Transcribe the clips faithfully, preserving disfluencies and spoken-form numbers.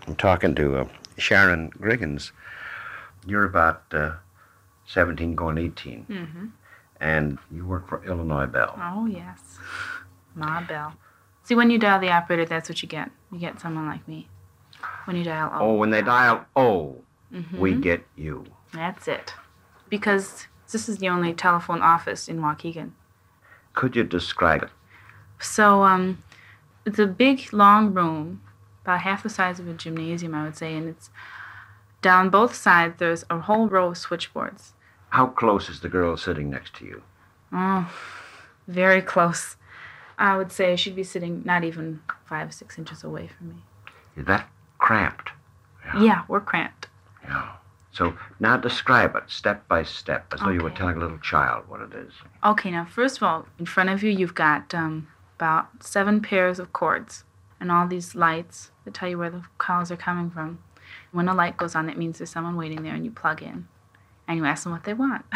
I'm talking to uh, Sharon Griggins. You're about uh, seventeen going eighteen. Mm-hmm. And you work for Illinois Bell. Oh, yes. Ma Bell. See, when you dial the operator, that's what you get. You get someone like me. When you dial O. Oh, when they dial O, mm-hmm. we get you. That's it. Because this is the only telephone office in Waukegan. Could you describe it? So, um, it's a big, long room, about half the size of a gymnasium, I would say, and it's down both sides, there's a whole row of switchboards. How close is the girl sitting next to you? Oh, very close. I would say she'd be sitting not even five, six inches away from me. Is that cramped? Yeah, yeah we're cramped. Yeah. So now describe it step by step, as though okay. you were telling a little child what it is. Okay, now first of all, in front of you, you've got um, about seven pairs of cords and all these lights that tell you where the calls are coming from. When a light goes on, that means there's someone waiting there, and you plug in. And you ask them what they want.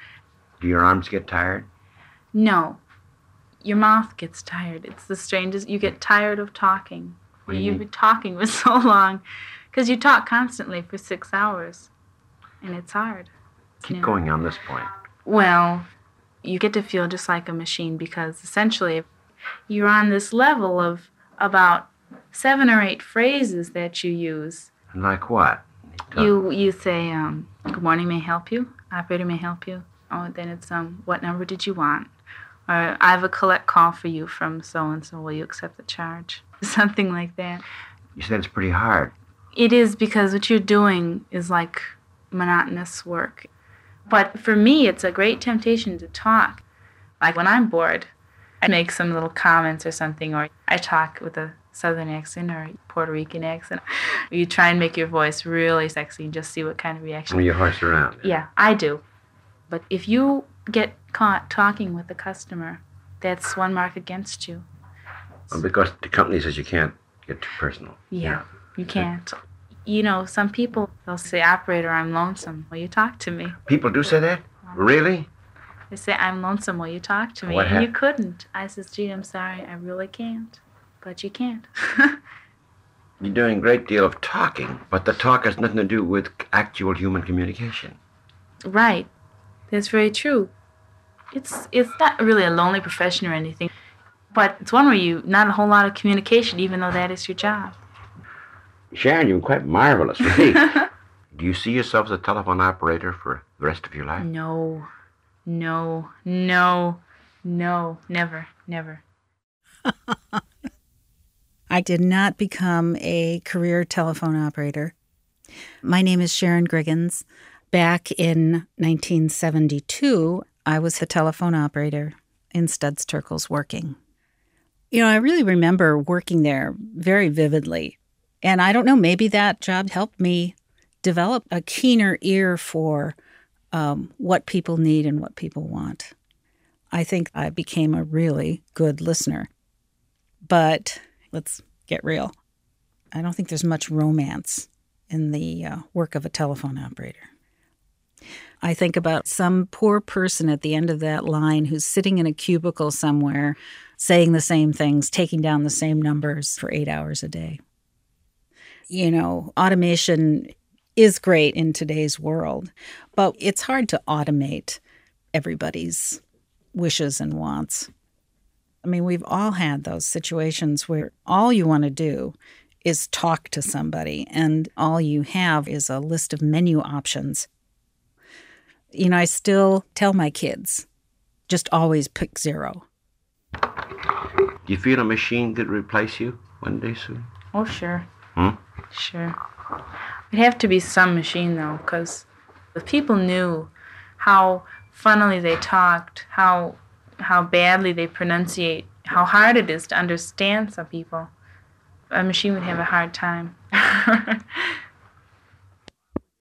Do your arms get tired? No. Your mouth gets tired. It's the strangest. You get tired of talking. What do you You've mean? been talking for so long. Because you talk constantly for six hours. And it's hard. Keep you know? going on this point. Well, you get to feel just like a machine because essentially you're on this level of about seven or eight phrases that you use. Like what? You you say, um, good morning, may I help you? Operator, may I help you? Oh, then it's, um, what number did you want? Or, I have a collect call for you from so-and-so. Will you accept the charge? Something like that. You said it's pretty hard. It is because what you're doing is like monotonous work. But for me, it's a great temptation to talk. Like when I'm bored, I make some little comments or something, or I talk with a Southern accent or Puerto Rican accent. You try and make your voice really sexy and just see what kind of reaction. When you horse around. Yeah, I do. But if you get caught talking with a customer, that's one mark against you. Well, because the company says you can't get too personal. Yeah, yeah. you can't. You know, some people, they'll say, operator, I'm lonesome. Will you talk to me? People do say that? Really? They say, I'm lonesome. Will you talk to me? What and hap- you couldn't. I says, gee, I'm sorry. I really can't. But you can't. You're doing a great deal of talking, but the talk has nothing to do with actual human communication. Right. That's very true. It's it's not really a lonely profession or anything, but it's one where you, not a whole lot of communication, even though that is your job. Sharon, you're quite marvelous, really. Do you see yourself as a telephone operator for the rest of your life? No, no, no, no, never, never. I did not become a career telephone operator. My name is Sharon Griggins. Back in nineteen seventy-two, I was a telephone operator in Studs Terkel's working. You know, I really remember working there very vividly. And I don't know, maybe that job helped me develop a keener ear for um, what people need and what people want. I think I became a really good listener. But let's get real. I don't think there's much romance in the uh, work of a telephone operator. I think about some poor person at the end of that line who's sitting in a cubicle somewhere, saying the same things, taking down the same numbers for eight hours a day. You know, automation is great in today's world, but it's hard to automate everybody's wishes and wants. I mean, we've all had those situations where all you want to do is talk to somebody, and all you have is a list of menu options. You know, I still tell my kids, just always pick zero. Do you feel a machine could replace you one day soon? Oh, sure. Hmm? Sure. It'd have to be some machine, though, because if people knew how funnily they talked, how how badly they pronunciate, how hard it is to understand some people, a machine would have a hard time.